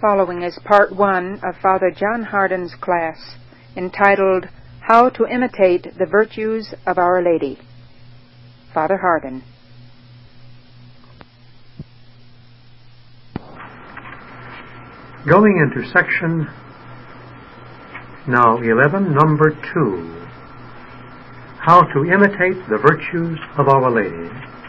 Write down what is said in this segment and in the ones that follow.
following is part 1 of Father John Hardin's class, entitled, How to Imitate the Virtues of Our Lady. Father Hardin. Going into section now 11, number 2, How to Imitate the Virtues of Our Lady.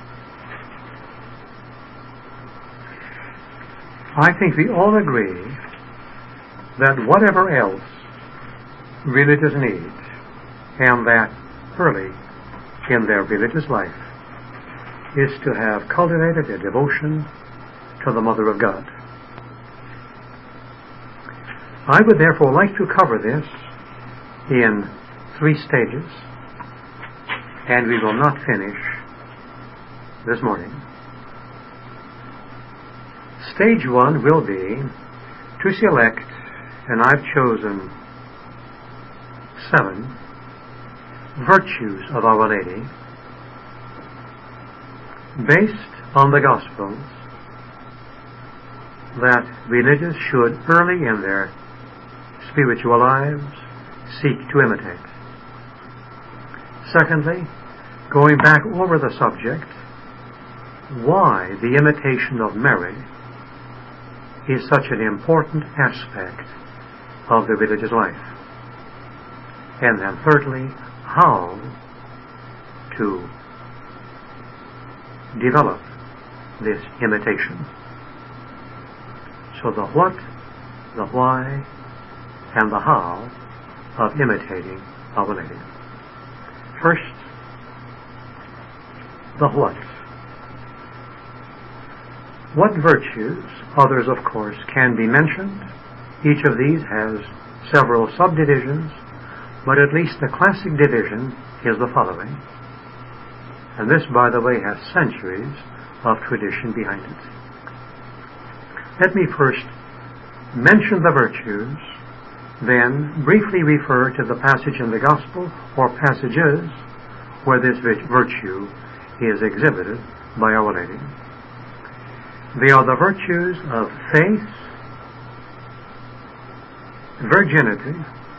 I think we all agree that whatever else religious needs, and that early in their religious life, is to have cultivated a devotion to the Mother of God. I would therefore like to cover this in 3 stages, and we will not finish this morning. Stage 1 will be to select, and I've chosen 7 virtues of Our Lady based on the Gospels that religious should early in their spiritual lives seek to imitate. Secondly, going back over the subject, why the imitation of Mary is such an important aspect of the religious life. And then thirdly, how to develop this imitation. So the what, the why, and the how of imitating Our Lady. First, the what. What virtues, others of course, can be mentioned. Each of these has several subdivisions, but at least the classic division is the following. And this, by the way, has centuries of tradition behind it. Let me first mention the virtues, then briefly refer to the passage in the Gospel or passages where this virtue is exhibited by Our Lady. They are the virtues of faith, virginity,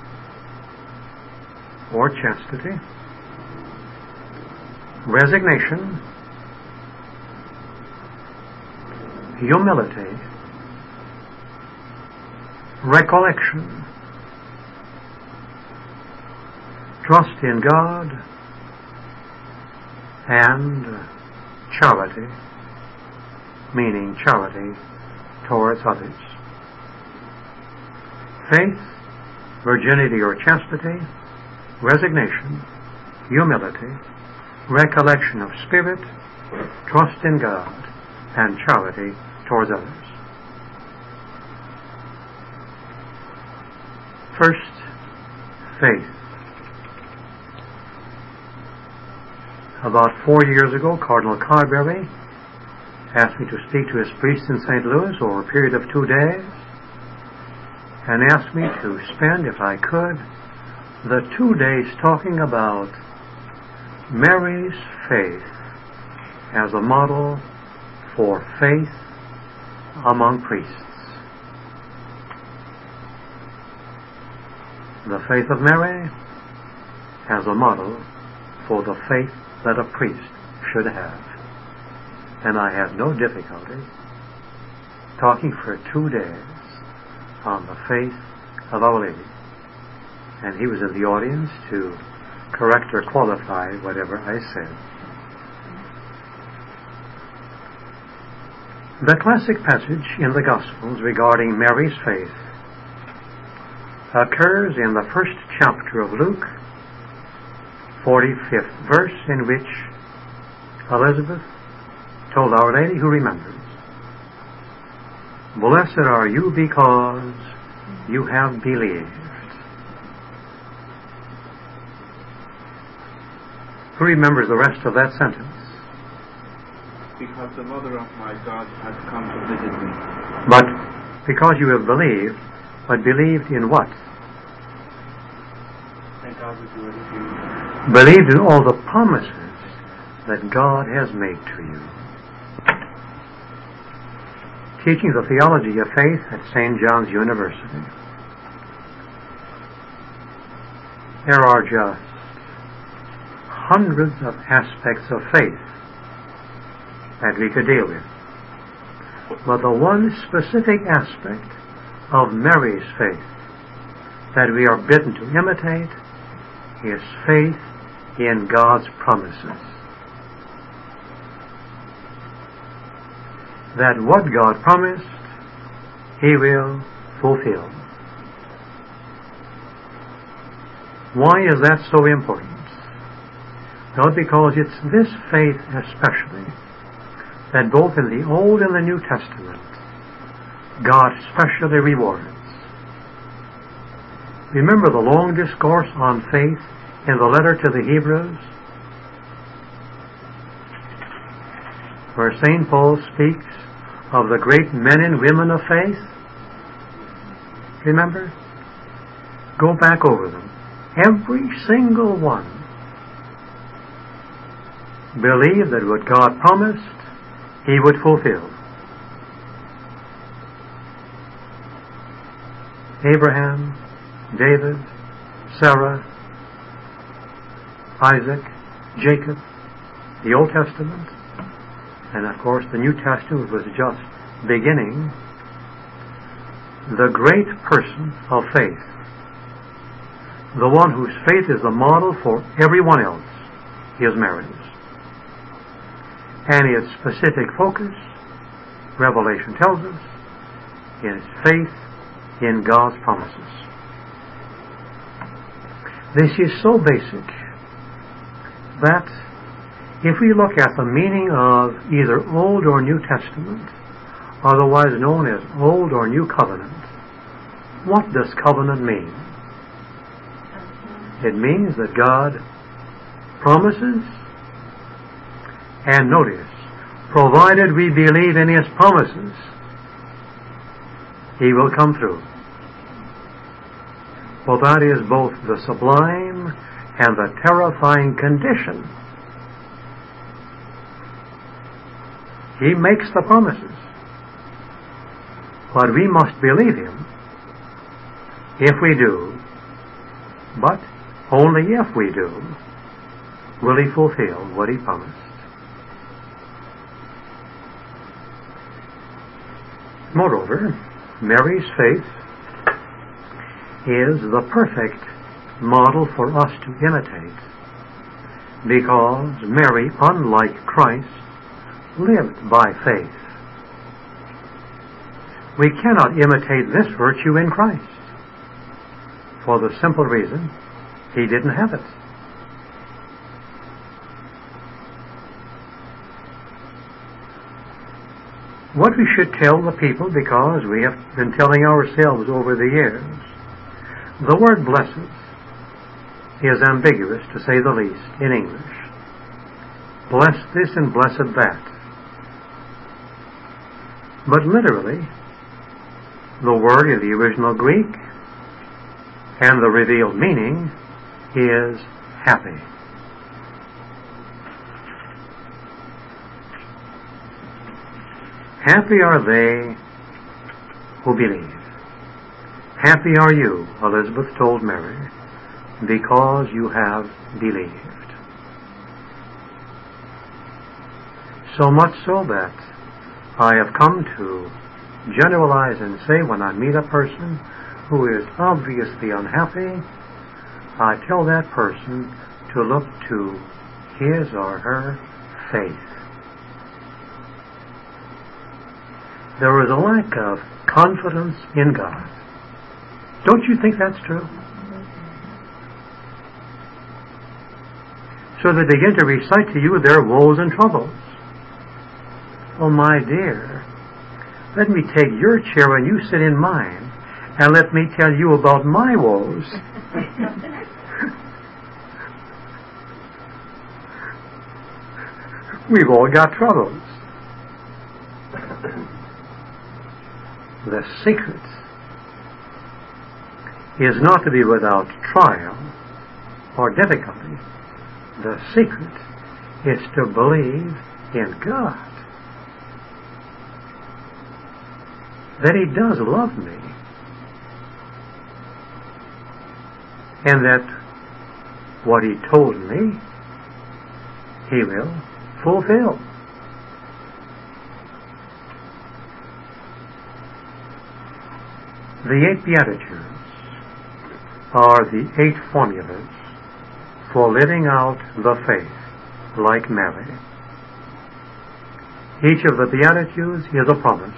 or chastity, resignation, humility, recollection, trust in God, and charity, meaning charity towards others. Faith, virginity or chastity, resignation, humility, recollection of spirit, trust in God, and charity towards others. First, faith. About 4 years ago, Cardinal Carberry asked me to speak to his priest in St. Louis over a period of 2 days, and asked me to spend, if I could, the 2 days talking about Mary's faith as a model for faith among priests. The faith of Mary as a model for the faith that a priest should have. And I had no difficulty talking for 2 days on the faith of Our Lady. And he was in the audience to correct or qualify whatever I said. The classic passage in the Gospels regarding Mary's faith occurs in the 1st chapter of Luke, 45th verse, in which Elizabeth told Our Lady, who remembers, "Blessed are you because you have believed." Who remembers the rest of that sentence? Because the mother of my God has come to visit me. But because you have believed, but believed in what? Thank God we do it. Believed in all the promises that God has made to you. teaching the theology of faith at St. John's University. There are just hundreds of aspects of faith that we could deal with. But the one specific aspect of Mary's faith that we are bidden to imitate is faith in God's promises. That what God promised, He will fulfill. Why is that so important? Well, because it's this faith especially that both in the Old and the New Testament God specially rewards. Remember the long discourse on faith in the letter to the Hebrews, where St. Paul speaks of the great men and women of faith? Remember? Go back over them. Every single one believed that what God promised, He would fulfill. Abraham, David, Sarah, Isaac, Jacob, the Old Testament, and of course the New Testament was just beginning. The great person of faith, the one whose faith is the model for everyone else, is Mary's. And its specific focus, Revelation tells us, is faith in God's promises. This is so basic that if we look at the meaning of either Old or New Testament, otherwise known as Old or New Covenant, what does covenant mean? It means that God promises, and notice, provided we believe in His promises, He will come through. Well, that is both the sublime and the terrifying condition. He makes the promises, but we must believe Him. If we do, but only if we do, will He fulfill what He promised. Moreover, Mary's faith is the perfect model for us to imitate, because Mary, unlike Christ, lived by faith. We cannot imitate this virtue in Christ, for the simple reason He didn't have it. What we should tell the people, because we have been telling ourselves over the years, the word blessed is ambiguous, to say the least, in English. Blessed this and blessed that. But literally, the word in the original Greek and the revealed meaning is happy. Happy are they who believe. Happy are you, Elizabeth told Mary, because you have believed. So much so that I have come to generalize and say, when I meet a person who is obviously unhappy, I tell that person to look to his or her faith. There is a lack of confidence in God. Don't you think that's true? So they begin to recite to you their woes and troubles. Oh, my dear, let me take your chair and you sit in mine, and let me tell you about my woes. We've all got troubles. The secret is not to be without trial or difficulty. The secret is to believe in God. that He does love me, and that what He told me, He will fulfill. The 8 Beatitudes are the 8 formulas for living out the faith like Mary. Each of the Beatitudes is a promise.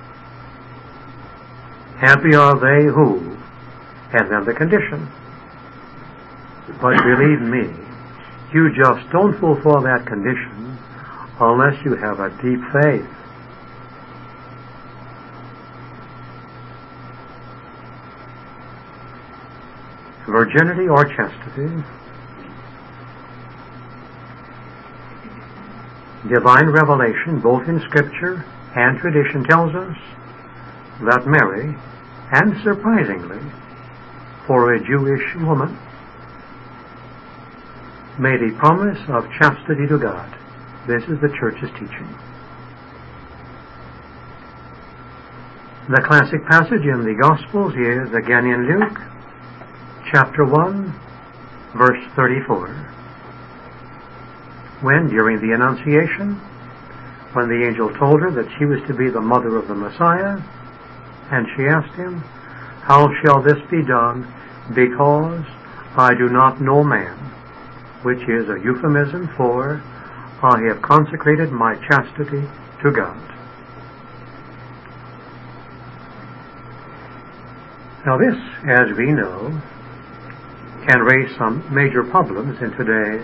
Happy are they who, and then the condition. But believe me, you just don't fulfill that condition unless you have a deep faith. Virginity or chastity. Divine revelation, both in Scripture and tradition, tells us that Mary, and surprisingly, for a Jewish woman, made a promise of chastity to God. This is the Church's teaching. The classic passage in the Gospels is again in Luke, chapter 1, verse 34. When, during the Annunciation, when the angel told her that she was to be the mother of the Messiah, and she asked him, "How shall this be done, because I do not know man?" which is a euphemism for, "I have consecrated my chastity to God." Now this, as we know, can raise some major problems in today's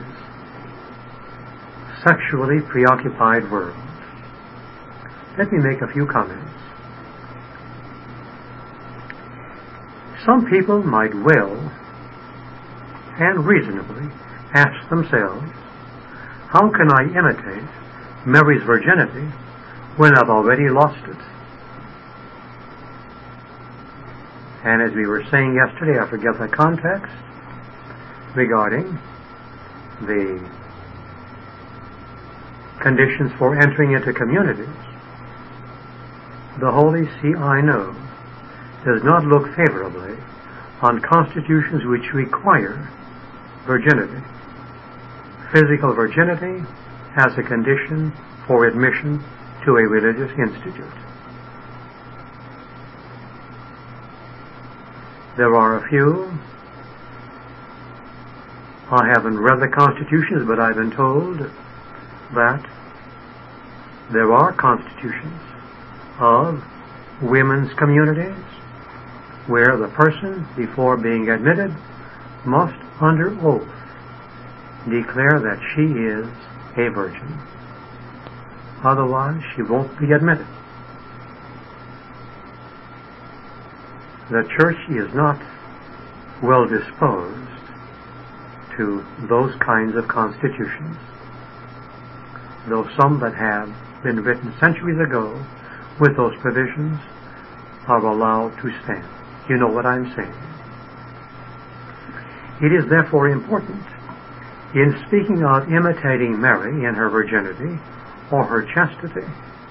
sexually preoccupied world. Let me make a few comments. Some people might well and reasonably ask themselves, how can I imitate Mary's virginity when I've already lost it? And as we were saying yesterday, I forget the context, regarding the conditions for entering into communities, the Holy See, I know, does not look favorably on constitutions which require virginity. Physical virginity as a condition for admission to a religious institute. There are a few. I haven't read the constitutions, but I've been told that there are constitutions of women's communities where the person, before being admitted, must, under oath, declare that she is a virgin. Otherwise, she won't be admitted. The Church is not well disposed to those kinds of constitutions, though some that have been written centuries ago with those provisions are allowed to stand. You know what I'm saying. It is therefore important, in speaking of imitating Mary in her virginity or her chastity,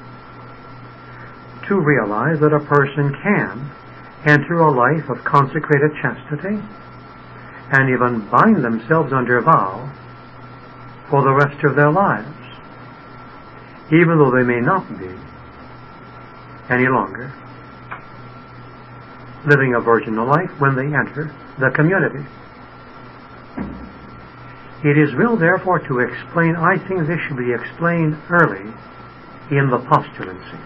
to realize that a person can enter a life of consecrated chastity and even bind themselves under vow for the rest of their lives, even though they may not be any longer living a virginal life when they enter the community. It is well, therefore, to explain, I think this should be explained early in the postulancy.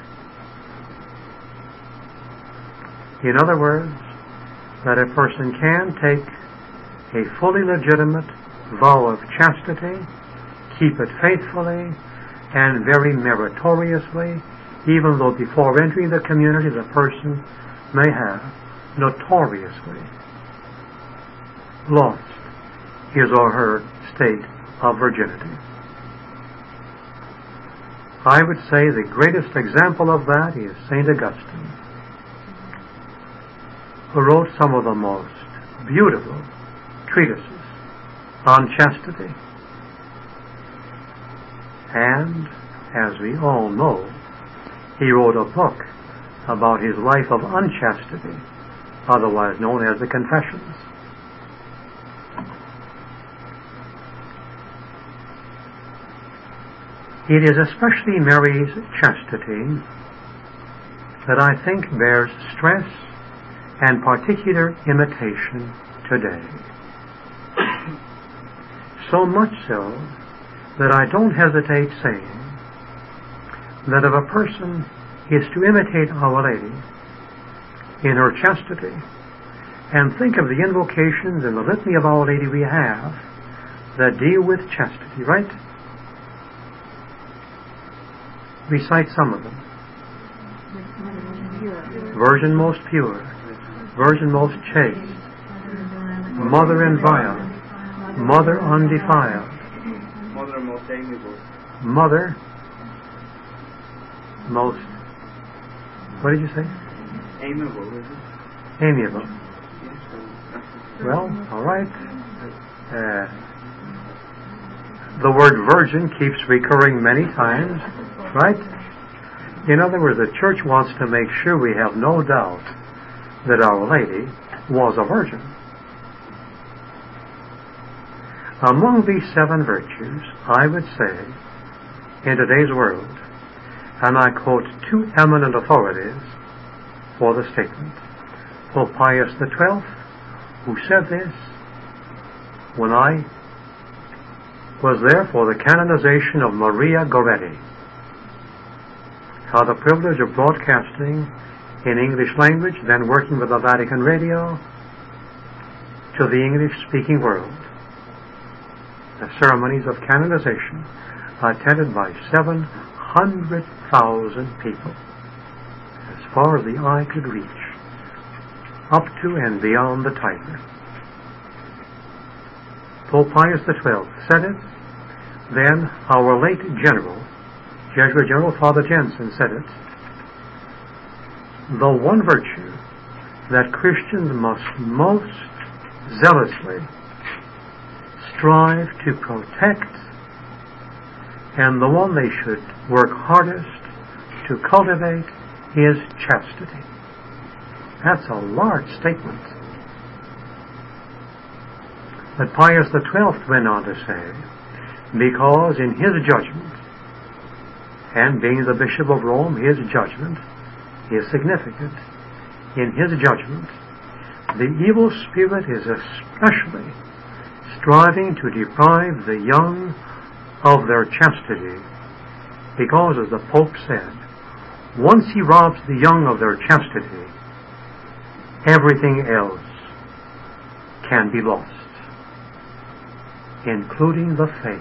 In other words, that a person can take a fully legitimate vow of chastity, keep it faithfully and very meritoriously, even though before entering the community the person may have notoriously lost his or her state of virginity. I would say the greatest example of that is St. Augustine, who wrote some of the most beautiful treatises on chastity. And, as we all know, he wrote a book about his life of unchastity, otherwise known as the Confessions. It is especially Mary's chastity that I think bears stress and particular imitation today. So much so that I don't hesitate saying that if a person is to imitate Our Lady in her chastity, and think of the invocations in the litany of Our Lady we have that deal with chastity, right? Recite some of them. Virgin most pure, Virgin most chaste, Mother inviolate, Mother undefiled, Mother most amiable. Mother most, what did you say? Amiable, is it? Amiable. Yes, Well, all right. The word virgin keeps recurring many times, right? In other words, the Church wants to make sure we have no doubt that Our Lady was a virgin. Among these 7 virtues, I would say, in today's world, and I quote 2 eminent authorities for the statement, Pope Pius XII, who said this when I was there for the canonization of Maria Goretti, had the privilege of broadcasting in English language, then working with the Vatican Radio, to the English-speaking world. The ceremonies of canonization attended by 700,000 people, as far as the eye could reach, up to and beyond the Tiber. Pope Pius XII said it, then our late General, Jesuit General Father Jensen, said it. The one virtue that Christians must most zealously strive to protect, and the one they should work hardest to cultivate, is chastity. That's a large statement. But Pius XII went on to say, because in his judgment, and being the Bishop of Rome, his judgment is significant. In his judgment, the evil spirit is especially striving to deprive the young of their chastity, because, as the Pope said, once he robs the young of their chastity, everything else can be lost, including the faith.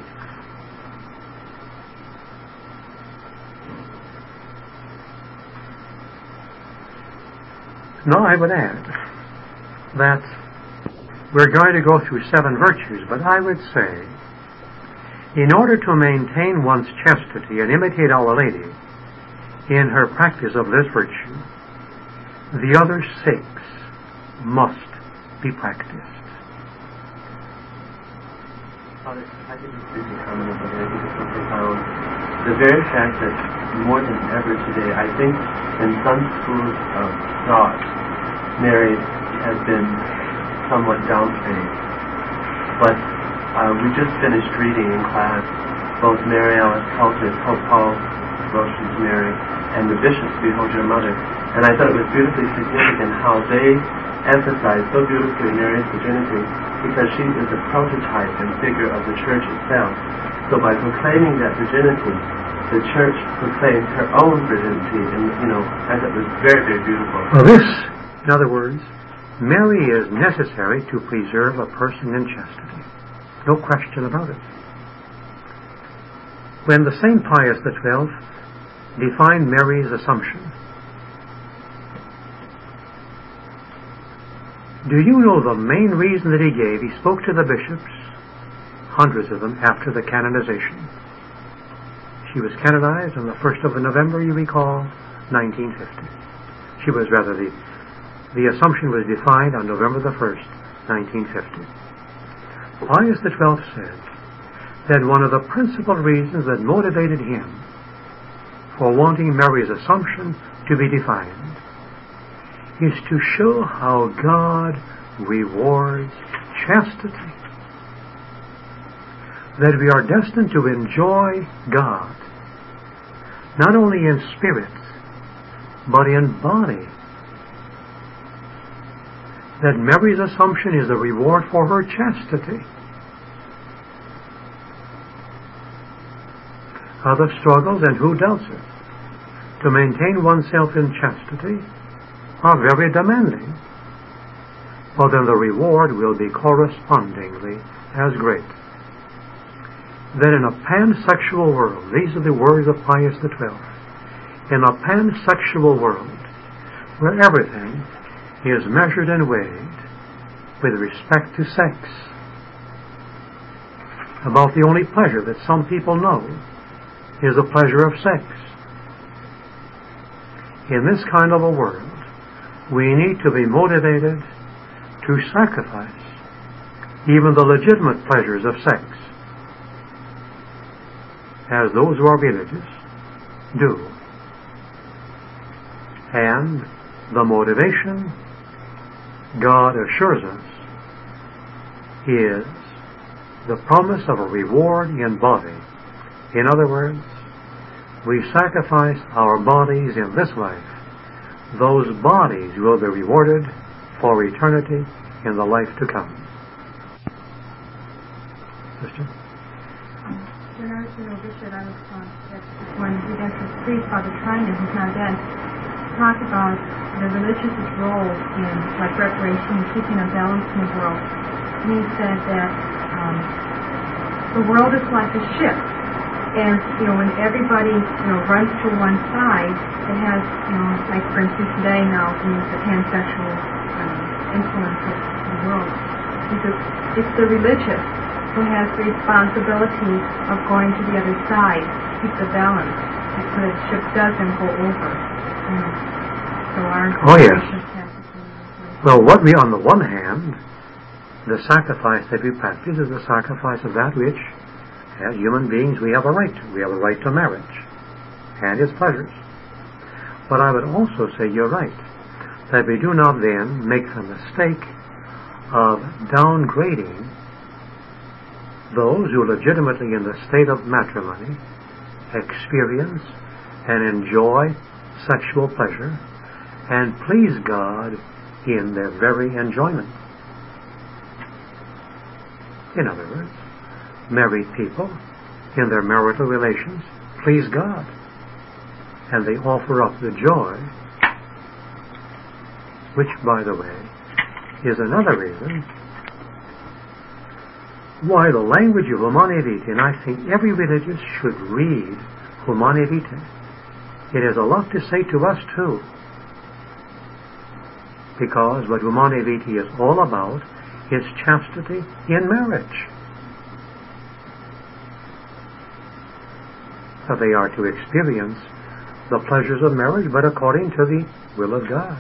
Now I would add that we're going to go through 7 virtues, but I would say, in order to maintain one's chastity and imitate Our Lady in her practice of this virtue, the other 6 must be practiced. Father, I think it's a comment on something I think is so profound. The very fact that more than ever today, I think in some schools of thought, Mary has been somewhat downplayed. But we just finished reading in class both Mary Alice Kelter's Pope Paul wrote to Mary and the Bishop's Behold Your Mother. And I thought it was beautifully significant how they emphasize so beautifully Mary's virginity, because she is the prototype and figure of the Church itself. So by proclaiming that virginity, the Church proclaimed her own virginity, and I thought it was very, very beautiful. Well, this, in other words, Mary is necessary to preserve a person in chastity. No question about it. When the Saint Pius XII defined Mary's Assumption, do you know the main reason that he gave? He spoke to the bishops, hundreds of them, after the canonization. She was canonized on the 1st of November, you recall, 1950. She was rather, the Assumption was defined on November the 1st, 1950. Pius XII said that one of the principal reasons that motivated him for wanting Mary's Assumption to be defined is to show how God rewards chastity. That we are destined to enjoy God, not only in spirit, but in body. That Mary's assumption is the reward for her chastity. Other struggles, and who doubts it, to maintain oneself in chastity are very demanding, but then the reward will be correspondingly as great. That in a pansexual world, these are the words of Pius XII, in a pansexual world where everything is measured and weighed with respect to sex, about the only pleasure that some people know is the pleasure of sex. In this kind of a world, we need to be motivated to sacrifice even the legitimate pleasures of sex, as those who are religious do. And the motivation, God assures us, is the promise of a reward in body. In other words, we sacrifice our bodies in this life. Those bodies will be rewarded for eternity in the life to come. Sister? When I was in Bishop, I was when we went to the priest, Father Trinan, who's not dead, talked about the religious's role in like reparation and keeping a balance in the world. And he said that the world is like a ship. And, when everybody, runs to one side, it has, like for instance today now, the pansexual influence of the world. Because it's the religious who has the responsibility of going to the other side to keep the balance, so that the ship doesn't go over. So our Well, what we, on the one hand, the sacrifice that we practice is the sacrifice of that which, as human beings, we have a right to. We have a right to marriage and its pleasures. But I would also say you're right, that we do not then make the mistake of downgrading those who legitimately in the state of matrimony experience and enjoy sexual pleasure and please God in their very enjoyment. In other words, married people in their marital relations please God, and they offer up the joy, which, by the way, is another reason why the language of Humanae Vitae, and I think every religious should read Humanae Vitae. It has a lot to say to us too, because what Humanae Vitae is all about is chastity in marriage. That they are to experience the pleasures of marriage, but according to the will of God.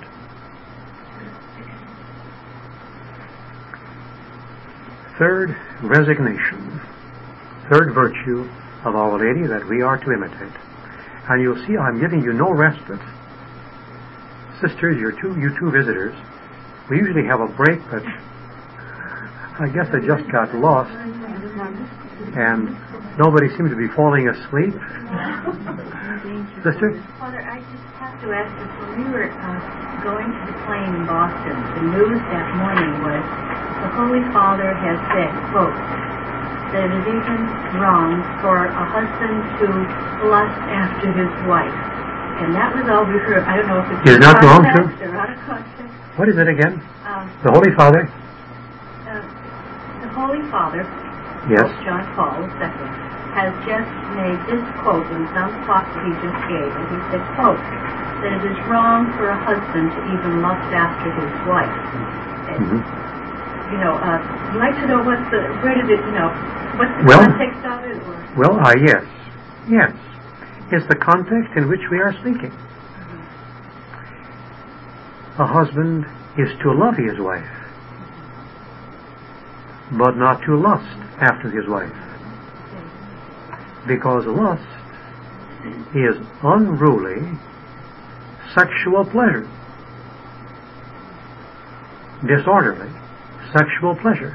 Third, resignation. Third virtue of Our Lady that we are to imitate. And you'll see I'm giving you no respite. Sisters, you two visitors, we usually have a break, but I guess I just got lost. And nobody seemed to be falling asleep. Sister? Father, I just have to ask this. When we were going to the plane in Boston, the news that morning was the Holy Father has said, quote, that it is even wrong for a husband to lust after his wife. And that was all we heard. I don't know if it's is not wrong, sir. Or out of context. What is it again? The Holy Father? The Holy Father, yes, John Paul II, has just made this quote in some talk that he just gave, and he said, quote, that it is wrong for a husband to even lust after his wife. Mm-hmm. I'd like to know what's the context of it? Or? Well, yes. It's the context in which we are speaking. Mm-hmm. A husband is to love his wife, but not to lust after his wife. Because lust is unruly sexual pleasure. disorderly sexual pleasure.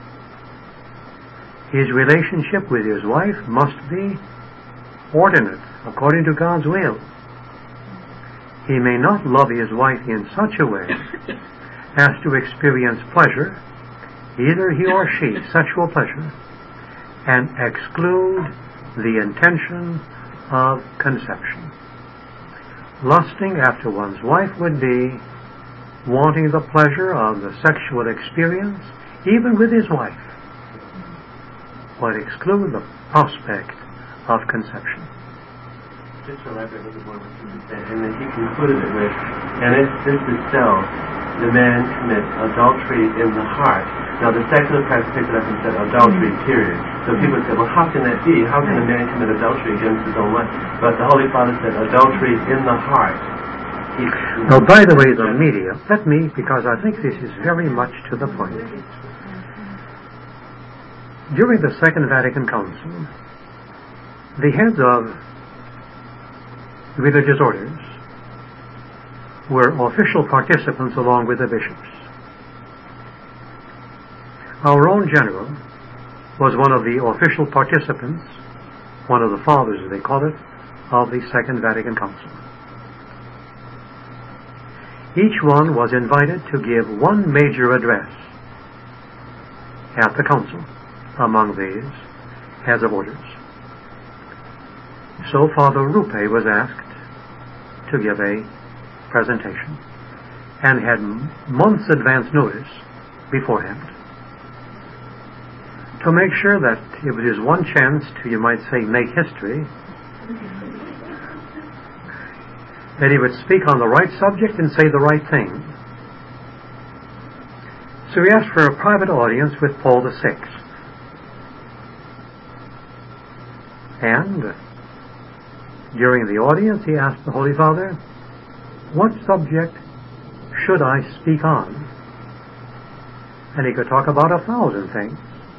His relationship with his wife must be ordinate, according to God's will. He may not love his wife in such a way as to experience pleasure, either he or she, sexual pleasure, and exclude the intention of conception. Lusting after one's wife would be wanting the pleasure of the sexual experience, even with his wife, but exclude the prospect of conception. Just to elaborate a little bit more on what you said, and then he concluded it with, and if this is so, the man commits adultery in the heart. Now the secular press picked it up and said adultery, period. So people said, well, how can that be? How can a man commit adultery against his own wife? But the Holy Father said adultery in the heart. Now, by the way, the media, let me, because I think this is very much to the point. During the Second Vatican Council, the heads of religious orders were official participants along with the bishops. Our own general was one of the official participants, one of the fathers, as they call it, of the Second Vatican Council. Each one was invited to give one major address at the council among these heads of orders. So Father Rupe was asked to give a presentation and had months advance notice beforehand to make sure that it was his one chance to, you might say, make history, that he would speak on the right subject and say the right thing. So he asked for a private audience with Paul VI. And during the audience he asked the Holy Father, what subject should I speak on? And he could talk about 1,000 things.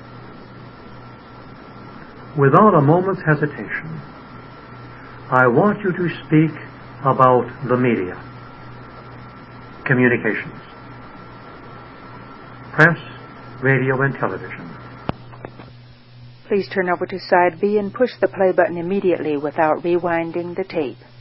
Without a moment's hesitation, I want you to speak about the media, communications, press, radio, and television. Please turn over to side B and push the play button immediately without rewinding the tape.